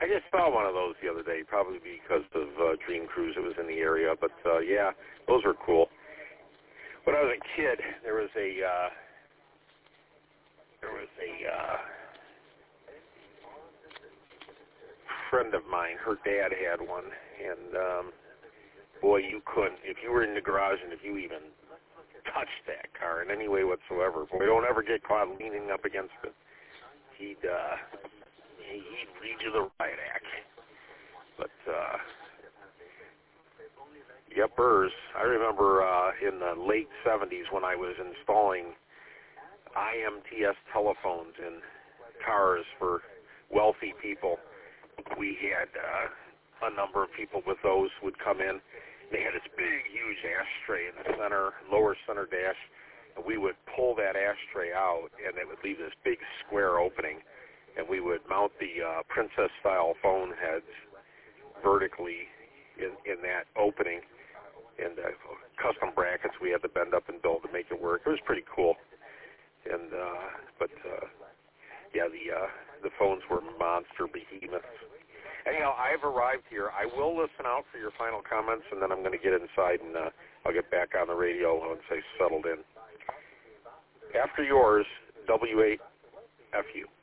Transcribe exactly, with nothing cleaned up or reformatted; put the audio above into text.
I just saw one of those the other day, probably because of uh, Dream Cruise. It was in the area, but uh, yeah, those are cool. When I was a kid, there was a uh, there was a uh, friend of mine. Her dad had one, and um, boy, you couldn't if you were in the garage and if you even touched that car in any way whatsoever. Boy, don't ever get caught leaning up against it. He'd uh, he'd read you the riot act. But uh, yepers, I remember uh, in the late seventies when I was installing I M T S telephones in cars for wealthy people. We had uh, a number of people with those would come in. They had this big, huge ashtray in the center, lower center dash, and we would pull that ashtray out, and it would leave this big square opening, and we would mount the uh, princess-style phone heads vertically in, in that opening, and uh, custom brackets we had to bend up and build to make it work. It was pretty cool. And uh, but uh, yeah, the uh, the phones were monster behemoths. Anyhow, I've arrived here. I will listen out for your final comments, and then I'm going to get inside, and uh, I'll get back on the radio once I settled in. After yours, W eight F U.